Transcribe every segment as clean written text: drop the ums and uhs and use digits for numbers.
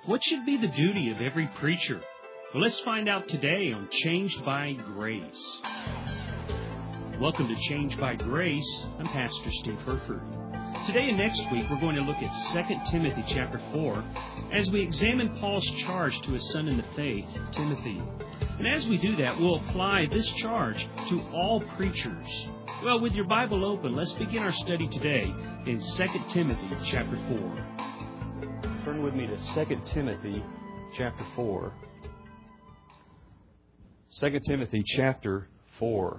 What should be the duty of every preacher? Well, let's find out today on Changed by Grace. Welcome to Changed by Grace. I'm Pastor Steve Herford. Today and next week, we're going to look at 2 Timothy chapter 4 as we examine Paul's charge to his son in the faith, Timothy. And as we do that, we'll apply this charge to all preachers. Well, with your Bible open, let's begin our study today in 2 Timothy chapter 4. Turn with me to 2 Timothy chapter 4. 2 Timothy chapter 4.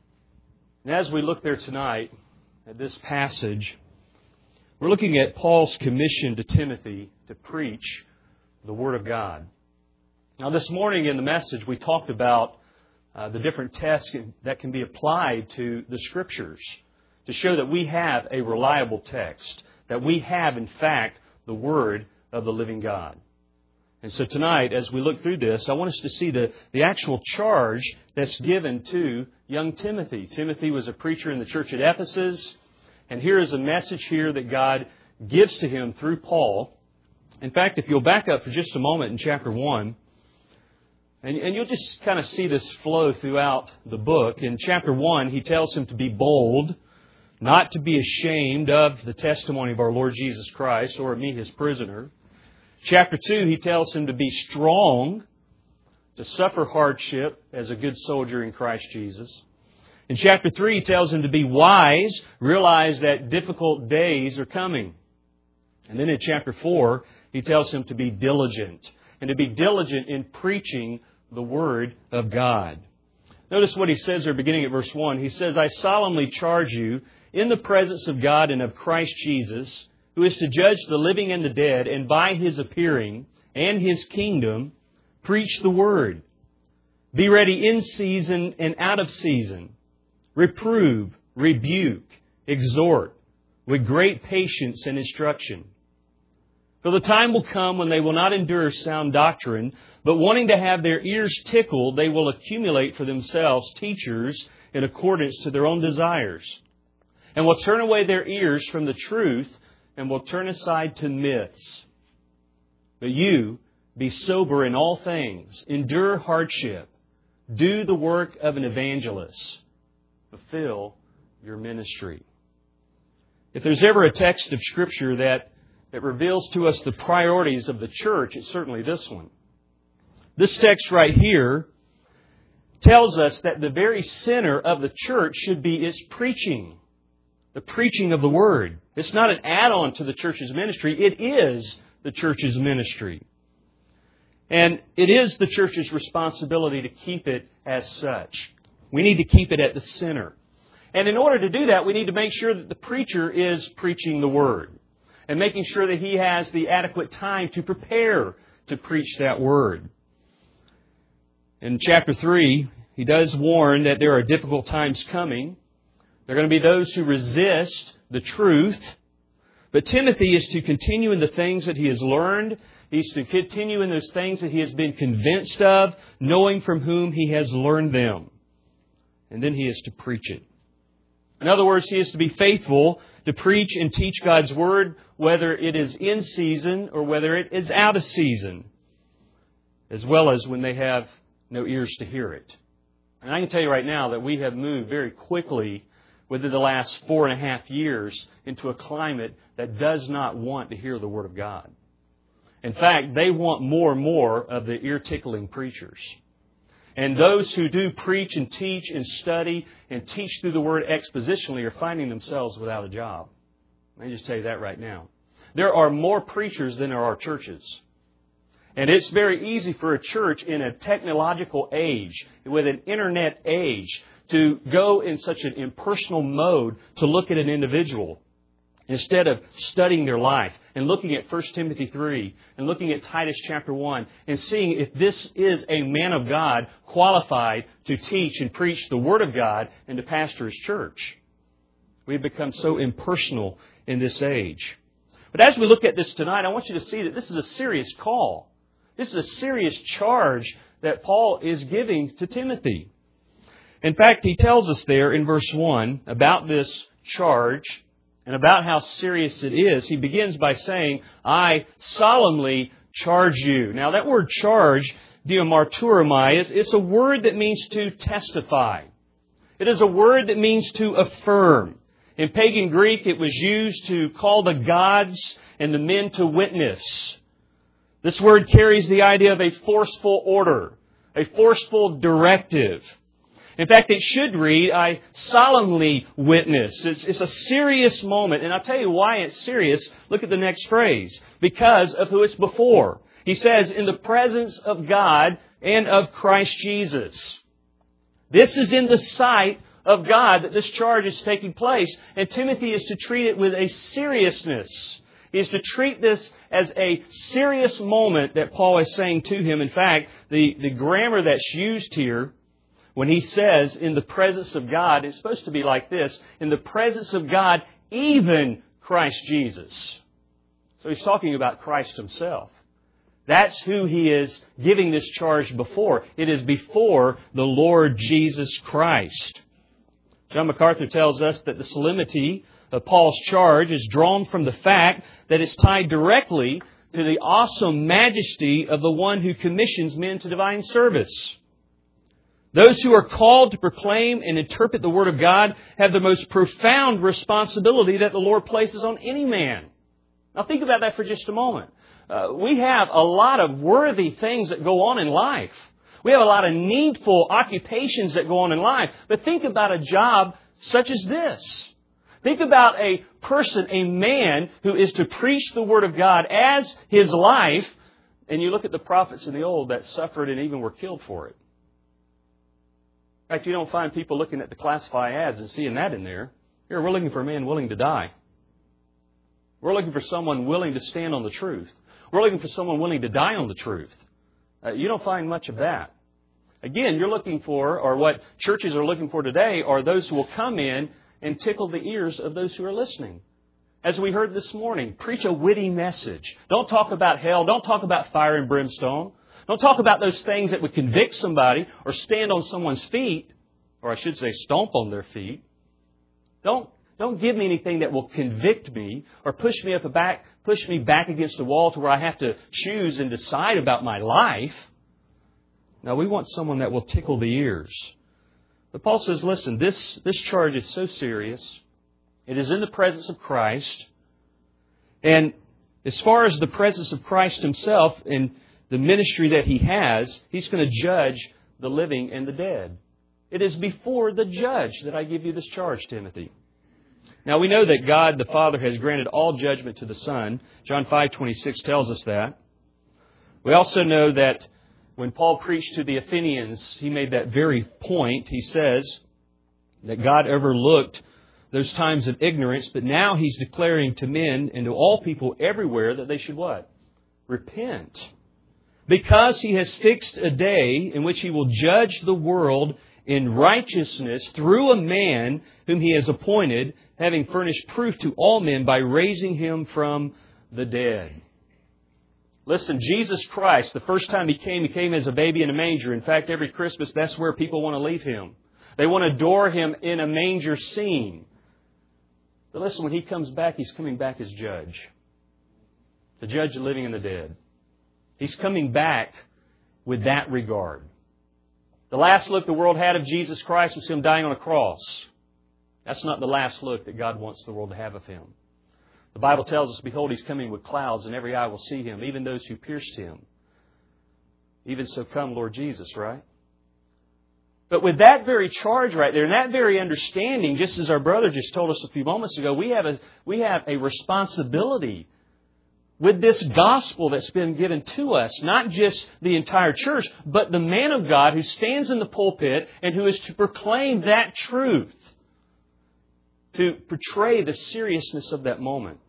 And as we look there tonight at this passage, we're looking at Paul's commission to Timothy to preach the Word of God. Now this morning in the message we talked about the different tests that can be applied to the Scriptures to show that we have a reliable text, that we have in fact the Word of the living God. And so tonight, as we look through this, I want us to see the actual charge that's given to young Timothy. Timothy was a preacher in the church at Ephesus, and here is a message here that God gives to him through Paul. In fact, if you'll back up for just a moment in chapter 1, and you'll just kind of see this flow throughout the book. In chapter 1, he tells him to be bold, not to be ashamed of the testimony of our Lord Jesus Christ, or of me, His prisoner. Chapter 2, he tells him to be strong, to suffer hardship as a good soldier in Christ Jesus. In chapter 3, he tells him to be wise, realize that difficult days are coming. And then in chapter 4, he tells him to be diligent, and to be diligent in preaching the Word of God. Notice what he says there beginning at verse 1. He says, I solemnly charge you in the presence of God and of Christ Jesus, who is to judge the living and the dead, and by His appearing and His kingdom, preach the Word. Be ready in season and out of season. Reprove, rebuke, exhort, with great patience and instruction. For the time will come when they will not endure sound doctrine, but wanting to have their ears tickled, they will accumulate for themselves teachers in accordance to their own desires, and will turn away their ears from the truth, and will turn aside to myths. But you, be sober in all things, endure hardship, do the work of an evangelist, fulfill your ministry. If there's ever a text of Scripture that reveals to us the priorities of the church, it's certainly this one. This text right here tells us that the very center of the church should be its preaching. The preaching of the Word. It's not an add-on to the church's ministry. It is the church's ministry. And it is the church's responsibility to keep it as such. We need to keep it at the center. And in order to do that, we need to make sure that the preacher is preaching the Word, and making sure that he has the adequate time to prepare to preach that Word. In chapter 3, he does warn that there are difficult times coming. There are going to be those who resist the truth. But Timothy is to continue in the things that he has learned. He's to continue in those things that he has been convinced of, knowing from whom he has learned them. And then he is to preach it. In other words, he is to be faithful to preach and teach God's Word, whether it is in season or whether it is out of season, as well as when they have no ears to hear it. And I can tell you right now that we have moved very quickly within the last 4.5 years into a climate that does not want to hear the Word of God. In fact, they want more and more of the ear-tickling preachers. And those who do preach and teach and study and teach through the Word expositionally are finding themselves without a job. Let me just tell you that right now. There are more preachers than there are churches. And it's very easy for a church in a technological age, with an internet age, to go in such an impersonal mode to look at an individual instead of studying their life and looking at 1 Timothy 3 and looking at Titus chapter 1 and seeing if this is a man of God qualified to teach and preach the Word of God and to pastor His church. We've become so impersonal in this age. But as we look at this tonight, I want you to see that this is a serious call. This is a serious charge that Paul is giving to Timothy. In fact, he tells us there in verse 1 about this charge and about how serious it is. He begins by saying, I solemnly charge you. Now that word charge, diamarturomai, it's a word that means to testify. It is a word that means to affirm. In pagan Greek, it was used to call the gods and the men to witness. This word carries the idea of a forceful order, a forceful directive. In fact, it should read, I solemnly witness. It's a serious moment. And I'll tell you why it's serious. Look at the next phrase. Because of who it's before. He says, in the presence of God and of Christ Jesus. This is in the sight of God that this charge is taking place. And Timothy is to treat it with a seriousness. He is to treat this as a serious moment that Paul is saying to him. In fact, the grammar that's used here, when he says, in the presence of God, it's supposed to be like this. In the presence of God, even Christ Jesus. So he's talking about Christ Himself. That's who he is giving this charge before. It is before the Lord Jesus Christ. John MacArthur tells us that the solemnity of Paul's charge is drawn from the fact that it's tied directly to the awesome majesty of the one who commissions men to divine service. Those who are called to proclaim and interpret the Word of God have the most profound responsibility that the Lord places on any man. Now think about that for just a moment. We have a lot of worthy things that go on in life. We have a lot of needful occupations that go on in life. But think about a job such as this. Think about a person, a man who is to preach the Word of God as his life. And you look at the prophets in the old that suffered and even were killed for it. In fact, you don't find people looking at the classify ads and seeing that in there. Here, we're looking for a man willing to die. We're looking for someone willing to stand on the truth. We're looking for someone willing to die on the truth. You don't find much of that. Again, you're looking for, or what churches are looking for today, are those who will come in and tickle the ears of those who are listening. As we heard this morning, preach a witty message. Don't talk about hell. Don't talk about fire and brimstone. Don't talk about those things that would convict somebody or stand on someone's feet, or I should say stomp on their feet. Don't give me anything that will convict me or push me back against the wall to where I have to choose and decide about my life. No, we want someone that will tickle the ears. But Paul says, listen, this charge is so serious. It is in the presence of Christ. And as far as the presence of Christ Himself and the ministry that He has, He's going to judge the living and the dead. It is before the judge that I give you this charge, Timothy. Now we know that God the Father has granted all judgment to the Son. John 5:26 tells us that. We also know that when Paul preached to the Athenians, he made that very point. He says that God overlooked those times of ignorance, but now He's declaring to men and to all people everywhere that they should what? Repent. Because He has fixed a day in which He will judge the world in righteousness through a man whom He has appointed, having furnished proof to all men by raising Him from the dead. Listen, Jesus Christ, the first time He came as a baby in a manger. In fact, every Christmas, that's where people want to leave Him. They want to adore Him in a manger scene. But listen, when He comes back, He's coming back as judge. To judge the living and the dead. He's coming back with that regard. The last look the world had of Jesus Christ was Him dying on a cross. That's not the last look that God wants the world to have of Him. The Bible tells us, behold, He's coming with clouds, and every eye will see Him, even those who pierced Him. Even so come, Lord Jesus, right? But with that very charge right there, and that very understanding, just as our brother just told us a few moments ago, we have a responsibility with this gospel that's been given to us, not just the entire church, but the man of God who stands in the pulpit and who is to proclaim that truth, to portray the seriousness of that moment.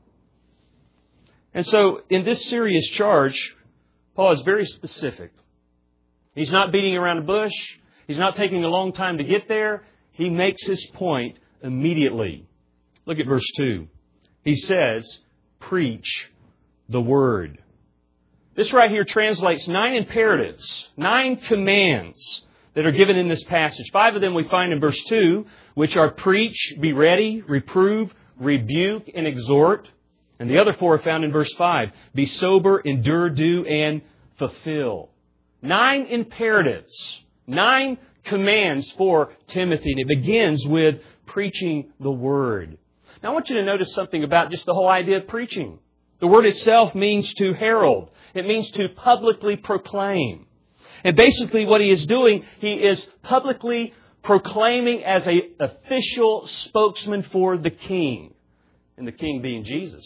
And so, in this serious charge, Paul is very specific. He's not beating around the bush. He's not taking a long time to get there. He makes his point immediately. Look at verse 2. He says, preach the Word. This right here translates 9 imperatives, 9 commands that are given in this passage. 5 of them we find in verse 2, which are preach, be ready, reprove, rebuke, and exhort. And the other 4 are found in verse 5. Be sober, endure, do, and fulfill. 9 imperatives. 9 commands for Timothy. And it begins with preaching the Word. Now I want you to notice something about just the whole idea of preaching. The word itself means to herald. It means to publicly proclaim. And basically what he is doing, he is publicly proclaiming as an official spokesman for the King. And the King being Jesus.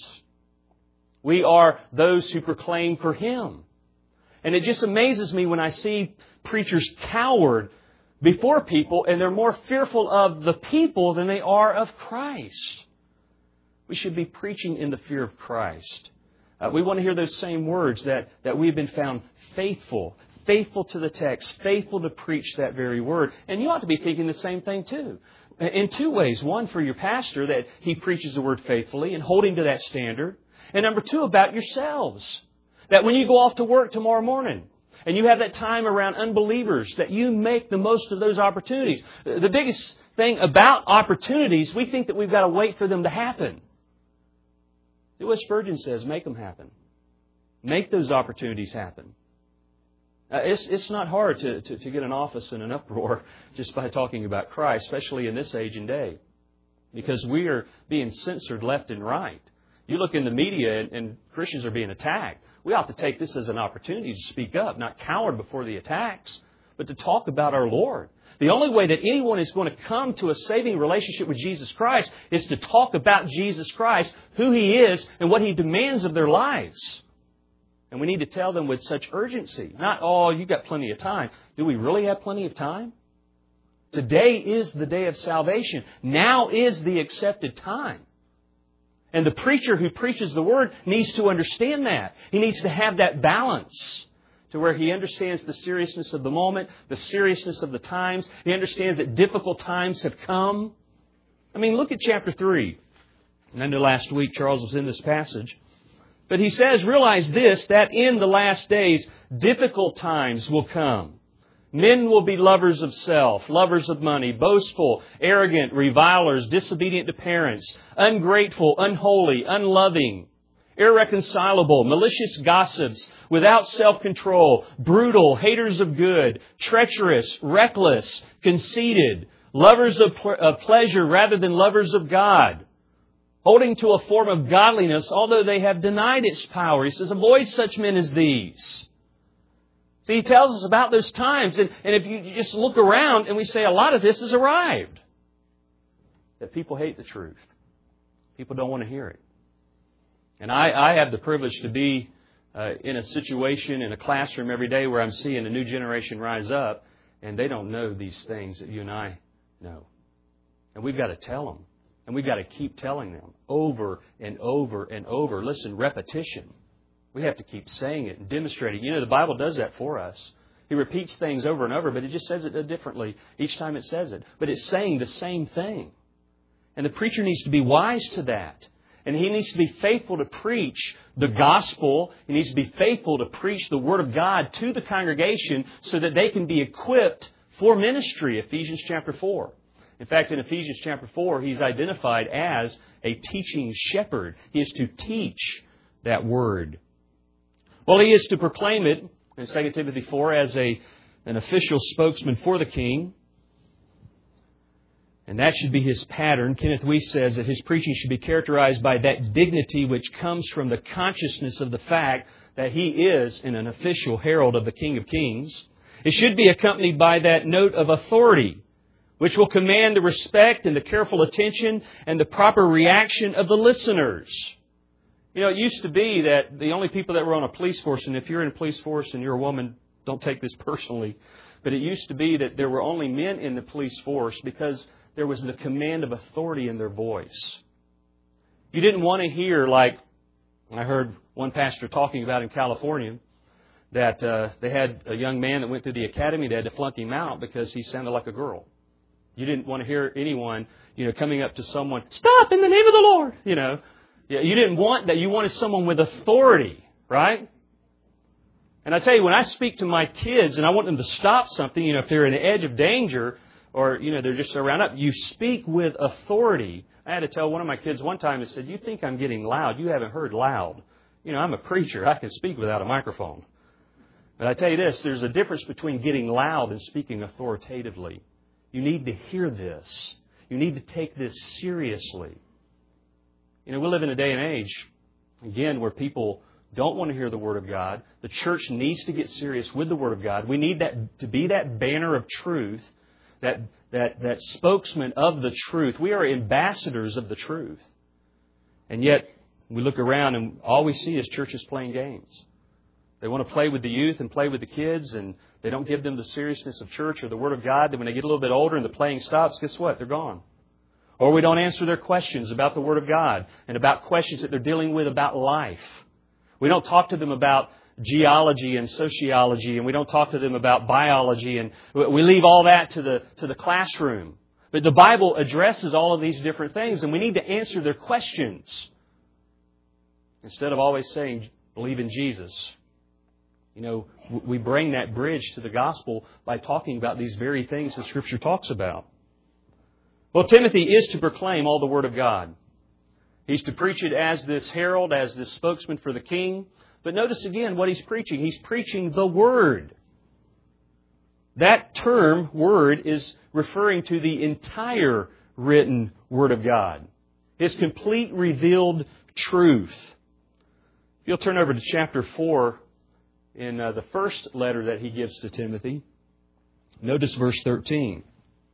We are those who proclaim for Him. And it just amazes me when I see preachers cowered before people and they're more fearful of the people than they are of Christ. We should be preaching in the fear of Christ. We want to hear those same words that we've been found faithful to the text, faithful to preach that very word. And you ought to be thinking the same thing too. In 2 ways. One, for your pastor, that he preaches the word faithfully and holding to that standard. And number 2, about yourselves. That when you go off to work tomorrow morning and you have that time around unbelievers, that you make the most of those opportunities. The biggest thing about opportunities, we think that we've got to wait for them to happen. Do what Spurgeon says, make them happen. Make those opportunities happen. It's not hard to get an office in an uproar just by talking about Christ, especially in this age and day. Because we are being censored left and right. You look in the media and Christians are being attacked. We ought to take this as an opportunity to speak up, not cower before the attacks, but to talk about our Lord. The only way that anyone is going to come to a saving relationship with Jesus Christ is to talk about Jesus Christ, who He is, and what He demands of their lives. And we need to tell them with such urgency. Not, oh, you've got plenty of time. Do we really have plenty of time? Today is the day of salvation. Now is the accepted time. And the preacher who preaches the Word needs to understand that. He needs to have that balance to where he understands the seriousness of the moment, the seriousness of the times. He understands that difficult times have come. I mean, look at chapter 3. And I know last week Charles was in this passage. But he says, realize this, that in the last days, difficult times will come. Men will be lovers of self, lovers of money, boastful, arrogant, revilers, disobedient to parents, ungrateful, unholy, unloving, irreconcilable, malicious gossips, without self-control, brutal, haters of good, treacherous, reckless, conceited, lovers of pleasure rather than lovers of God, holding to a form of godliness, although they have denied its power. He says, avoid such men as these. See, he tells us about those times. And if you just look around and we say a lot of this has arrived. That people hate the truth. People don't want to hear it. And I have the privilege to be in a situation, in a classroom every day where I'm seeing a new generation rise up. And they don't know these things that you and I know. And we've got to tell them. And we've got to keep telling them over and over and over. Listen, repetition. We have to keep saying it and demonstrating. You know, the Bible does that for us. He repeats things over and over, but it just says it differently each time it says it. But it's saying the same thing. And the preacher needs to be wise to that. And he needs to be faithful to preach the gospel. He needs to be faithful to preach the Word of God to the congregation so that they can be equipped for ministry, Ephesians chapter 4. In fact, in Ephesians chapter 4, he's identified as a teaching shepherd. He is to teach that Word. Well, he is to proclaim it in 2 Timothy 4 as an official spokesman for the King. And that should be his pattern. Kenneth Wuest says that his preaching should be characterized by that dignity which comes from the consciousness of the fact that he is an official herald of the King of Kings. It should be accompanied by that note of authority, which will command the respect and the careful attention and the proper reaction of the listeners. You know, it used to be that the only people that were on a police force, and if you're in a police force and you're a woman, don't take this personally, but it used to be that there were only men in the police force because there was the command of authority in their voice. You didn't want to hear, like I heard one pastor talking about in California, that they had a young man that went through the academy. They had to flunk him out because he sounded like a girl. You didn't want to hear anyone, coming up to someone, stop in the name of the Lord, You didn't want that. You wanted someone with authority, right? And I tell you, when I speak to my kids and I want them to stop something, if they're in the edge of danger or, they're just around up, you speak with authority I had to tell one of my kids one time, I said, you think I'm getting loud? You haven't heard loud. I'm a preacher. I can speak without a microphone. But I tell you this, there's a difference between getting loud and speaking authoritatively. You need to hear this. You need to take this seriously. We live in a day and age, again, where people don't want to hear the Word of God. The church needs to get serious with the Word of God. We need that to be that banner of truth, that spokesman of the truth. We are ambassadors of the truth. And yet, we look around and all we see is churches playing games. They want to play with the youth and play with the kids, and they don't give them the seriousness of church or the Word of God. Then when they get a little bit older and the playing stops, guess what? They're gone. Or we don't answer their questions about the Word of God and about questions that they're dealing with about life. We don't talk to them about geology and sociology, and we don't talk to them about biology, and we leave all that to the classroom. But the Bible addresses all of these different things, and we need to answer their questions instead of always saying, believe in Jesus. We bring that bridge to the gospel by talking about these very things that Scripture talks about. Well, Timothy is to proclaim all the Word of God. He's to preach it as this herald, as this spokesman for the king. But notice again what he's preaching. He's preaching the Word. That term, Word, is referring to the entire written Word of God. His complete revealed truth. If you'll turn over to chapter 4 in the first letter that he gives to Timothy, notice verse 13.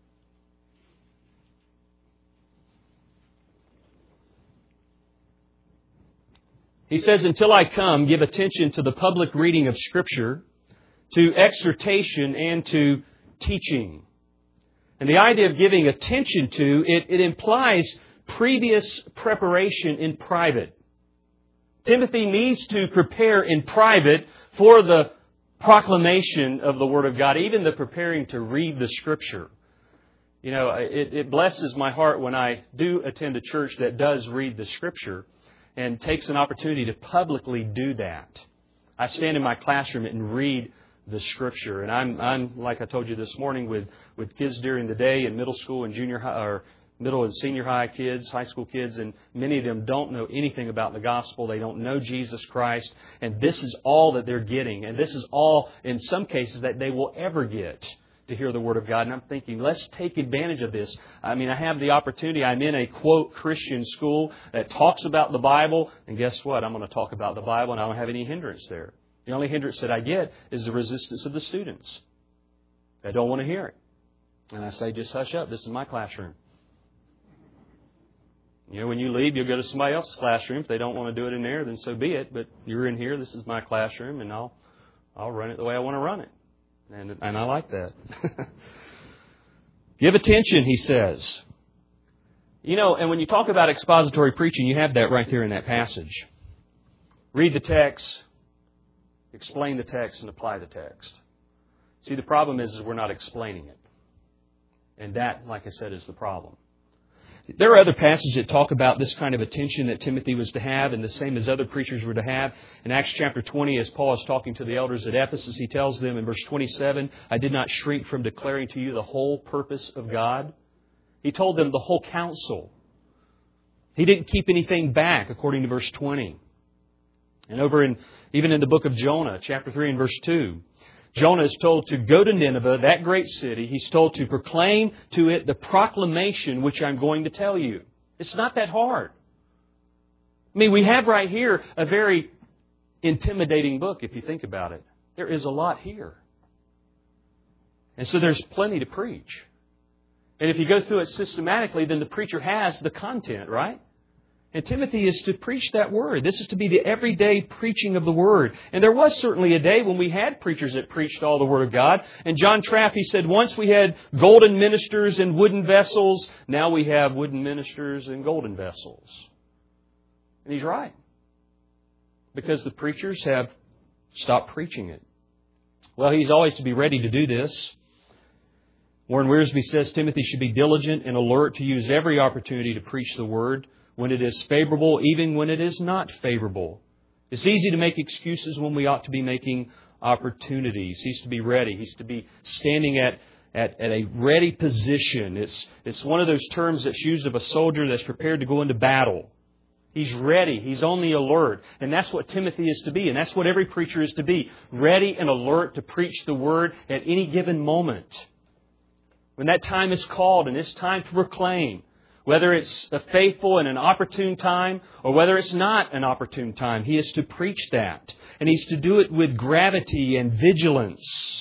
He says, until I come, give attention to the public reading of Scripture, to exhortation, and to teaching. And the idea of giving attention to, it implies previous preparation in private. Timothy needs to prepare in private for the proclamation of the Word of God, even the preparing to read the Scripture. It blesses my heart when I do attend a church that does read the Scripture and takes an opportunity to publicly do that. I stand in my classroom and read the Scripture. And I'm like I told you this morning, with kids during the day in middle school and junior high, or middle and senior high kids, high school kids, and many of them don't know anything about the gospel. They don't know Jesus Christ. And this is all that they're getting. And this is all, in some cases, that they will ever get to hear the Word of God. And I'm thinking, let's take advantage of this. I have the opportunity. I'm in a, quote, Christian school that talks about the Bible. And guess what? I'm going to talk about the Bible, and I don't have any hindrance there. The only hindrance that I get is the resistance of the students. They don't want to hear it. And I say, just hush up. This is my classroom. When you leave, you'll go to somebody else's classroom. If they don't want to do it in there, then so be it. But you're in here. This is my classroom, and I'll run it the way I want to run it. And I like that. Give attention, he says. And when you talk about expository preaching, you have that right there in that passage. Read the text, explain the text, and apply the text. See, the problem is we're not explaining it. And that, like I said, is the problem. There are other passages that talk about this kind of attention that Timothy was to have, and the same as other preachers were to have. In Acts chapter 20, as Paul is talking to the elders at Ephesus, he tells them in verse 27, I did not shrink from declaring to you the whole purpose of God. He told them the whole counsel. He didn't keep anything back, according to verse 20. And even in the book of Jonah, chapter 3 and verse 2, Jonah is told to go to Nineveh, that great city. He's told to proclaim to it the proclamation which I'm going to tell you. It's not that hard. We have right here a very intimidating book, if you think about it. There is a lot here. And so there's plenty to preach. And if you go through it systematically, then the preacher has the content, right? And Timothy is to preach that Word. This is to be the everyday preaching of the Word. And there was certainly a day when we had preachers that preached all the Word of God. And John Trapp, he said, once we had golden ministers and wooden vessels. Now we have wooden ministers and golden vessels. And he's right. Because the preachers have stopped preaching it. Well, he's always to be ready to do this. Warren Wiersbe says Timothy should be diligent and alert to use every opportunity to preach the Word, when it is favorable, even when it is not favorable. It's easy to make excuses when we ought to be making opportunities. He's to be ready. He's to be standing at a ready position. It's one of those terms that's used of a soldier that's prepared to go into battle. He's ready. He's on the alert. And that's what Timothy is to be. And that's what every preacher is to be. Ready and alert to preach the Word at any given moment. When that time is called and it's time to proclaim, whether it's a faithful and an opportune time or whether it's not an opportune time, he is to preach that. And he's to do it with gravity and vigilance.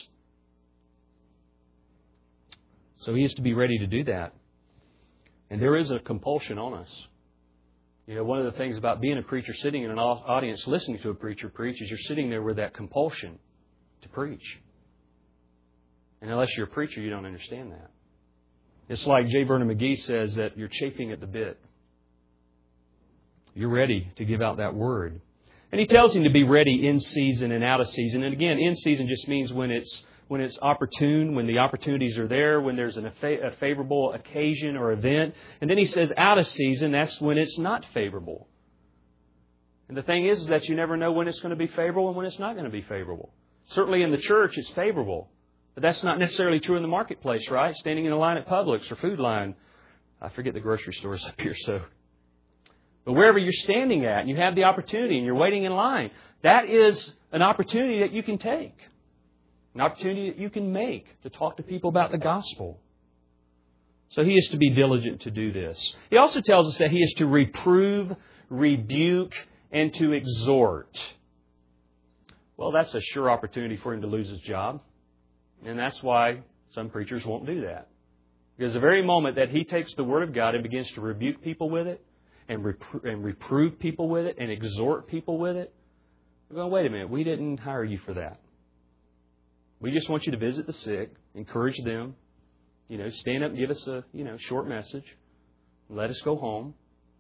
So he is to be ready to do that. And there is a compulsion on us. You know, one of the things about being a preacher, sitting in an audience listening to a preacher preach, is you're sitting there with that compulsion to preach. And unless you're a preacher, you don't understand that. It's like J. Vernon McGee says, that you're chafing at the bit. You're ready to give out that word. And he tells him to be ready in season and out of season. And again, in season just means when it's opportune, when the opportunities are there, when there's a favorable occasion or event. And then he says out of season, that's when it's not favorable. And the thing is that you never know when it's going to be favorable and when it's not going to be favorable. Certainly in the church, it's favorable. But that's not necessarily true in the marketplace, right? Standing in a line at Publix or Food Line. I forget the grocery stores up here, so. But wherever you're standing at and you have the opportunity and you're waiting in line, that is an opportunity that you can take. An opportunity that you can make to talk to people about the gospel. So he is to be diligent to do this. He also tells us that he is to reprove, rebuke, and to exhort. Well, that's a sure opportunity for him to lose his job. And that's why some preachers won't do that. Because the very moment that he takes the Word of God and begins to rebuke people with it, and reprove people with it, and exhort people with it, we're going, wait a minute, we didn't hire you for that. We just want you to visit the sick, encourage them, stand up and give us a, short message, and let us go home.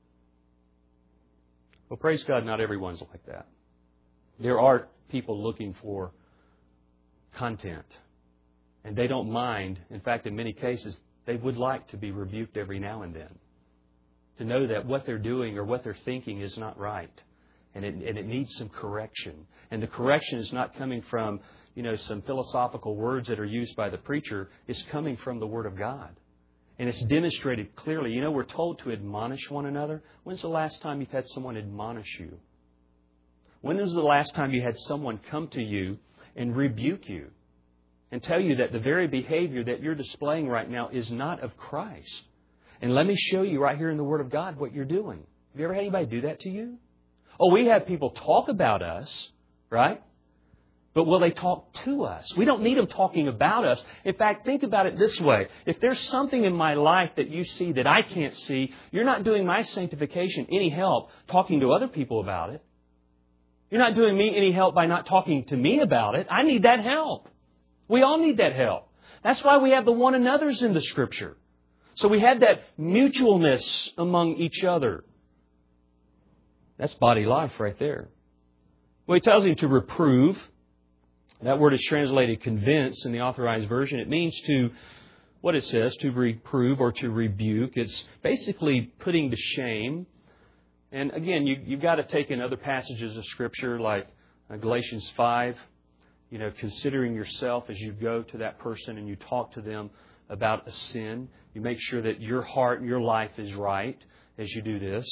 Well, praise God, not everyone's like that. There are people looking for content. And they don't mind. In fact, in many cases, they would like to be rebuked every now and then. To know that what they're doing or what they're thinking is not right. And it needs some correction. And the correction is not coming from, some philosophical words that are used by the preacher. It's coming from the Word of God. And it's demonstrated clearly. We're told to admonish one another. When's the last time you've had someone admonish you? When was the last time you had someone come to you and rebuke you? And tell you that the very behavior that you're displaying right now is not of Christ. And let me show you right here in the Word of God what you're doing. Have you ever had anybody do that to you? Oh, we have people talk about us, right? But will they talk to us? We don't need them talking about us. In fact, think about it this way. If there's something in my life that you see that I can't see, you're not doing my sanctification any help talking to other people about it. You're not doing me any help by not talking to me about it. I need that help. We all need that help. That's why we have the one another's in the Scripture. So we have that mutualness among each other. That's body life right there. Well, he tells him to reprove. That word is translated convince in the Authorized Version. It means to, what it says, to reprove or to rebuke. It's basically putting to shame. And again, you've got to take in other passages of Scripture like Galatians 5. Considering yourself as you go to that person and you talk to them about a sin. You make sure that your heart and your life is right as you do this.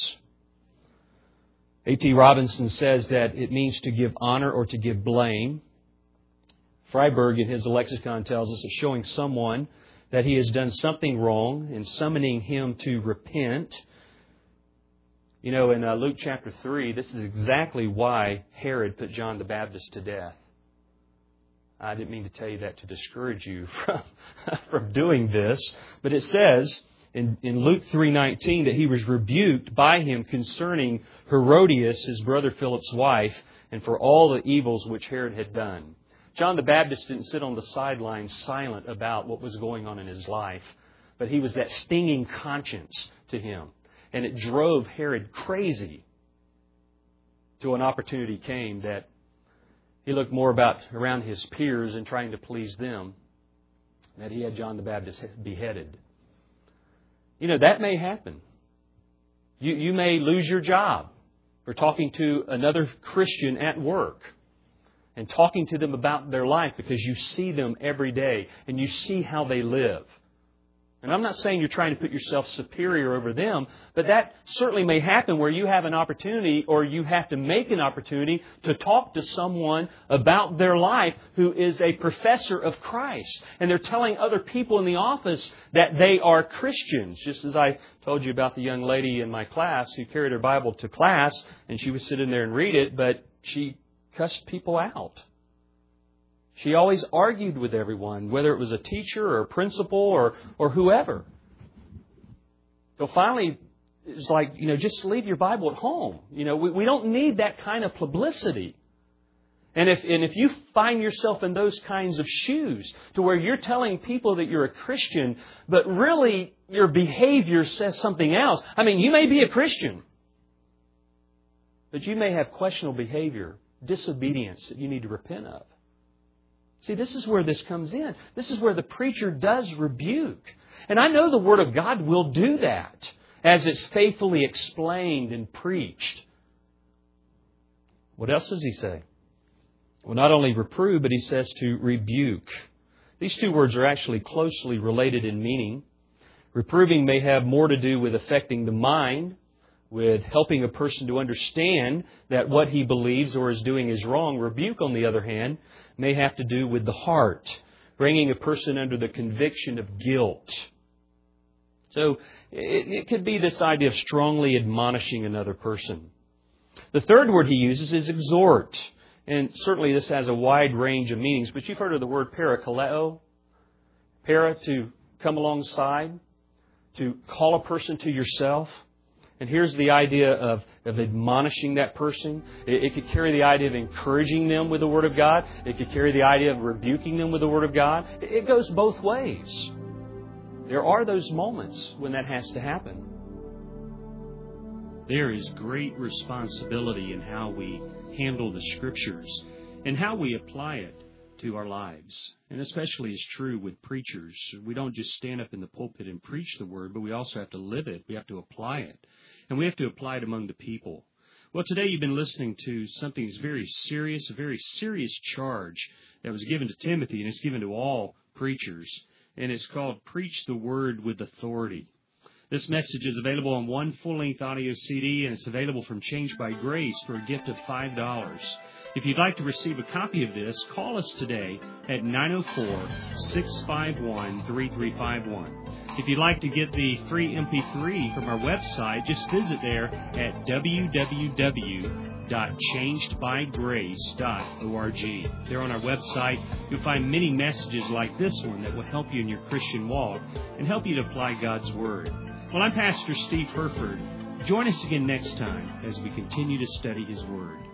A.T. Robinson says that it means to give honor or to give blame. Freiberg in his lexicon tells us it's showing someone that he has done something wrong and summoning him to repent. In Luke chapter 3, this is exactly why Herod put John the Baptist to death. I didn't mean to tell you that to discourage you from doing this. But it says in Luke 3:19 that he was rebuked by him concerning Herodias, his brother Philip's wife, and for all the evils which Herod had done. John the Baptist didn't sit on the sidelines silent about what was going on in his life. But he was that stinging conscience to him. And it drove Herod crazy till an opportunity came that he looked more around his peers and trying to please them, that he had John the Baptist beheaded. That may happen. You may lose your job for talking to another Christian at work. and talking to them about their life because you see them every day and you see how they live. And I'm not saying you're trying to put yourself superior over them, but that certainly may happen where you have an opportunity or you have to make an opportunity to talk to someone about their life who is a professor of Christ. And they're telling other people in the office that they are Christians. Just as I told you about the young lady in my class who carried her Bible to class and she would sit in there and read it, but she cussed people out. She always argued with everyone, whether it was a teacher or a principal or whoever. So finally, it's like, just leave your Bible at home. We don't need that kind of publicity. And if you find yourself in those kinds of shoes, to where you're telling people that you're a Christian, but really your behavior says something else. I mean, you may be a Christian, but you may have questionable behavior, disobedience that you need to repent of. See, this is where this comes in. This is where the preacher does rebuke. And I know the Word of God will do that as it's faithfully explained and preached. What else does he say? Well, not only reprove, but he says to rebuke. These two words are actually closely related in meaning. Reproving may have more to do with affecting the mind, with helping a person to understand that what he believes or is doing is wrong. Rebuke, on the other hand, may have to do with the heart, bringing a person under the conviction of guilt. So it could be this idea of strongly admonishing another person. The third word he uses is exhort. And certainly this has a wide range of meanings, but you've heard of the word parakaleo. Para, to come alongside, to call a person to yourself. And here's the idea of admonishing that person. It could carry the idea of encouraging them with the Word of God. It could carry the idea of rebuking them with the Word of God. It goes both ways. There are those moments when that has to happen. There is great responsibility in how we handle the Scriptures and how we apply it to our lives. And especially is true with preachers. We don't just stand up in the pulpit and preach the Word, but we also have to live it. We have to apply it. And we have to apply it among the people. Well, today you've been listening to something that's very serious, a very serious charge that was given to Timothy, and it's given to all preachers. And it's called Preach the Word with Authority. This message is available on one full-length audio CD, and it's available from Changed by Grace for a gift of $5. If you'd like to receive a copy of this, call us today at 904-651-3351. If you'd like to get the free MP3 from our website, just visit there at www.changedbygrace.org. There on our website, you'll find many messages like this one that will help you in your Christian walk and help you to apply God's Word. Well, I'm Pastor Steve Herford. Join us again next time as we continue to study His Word.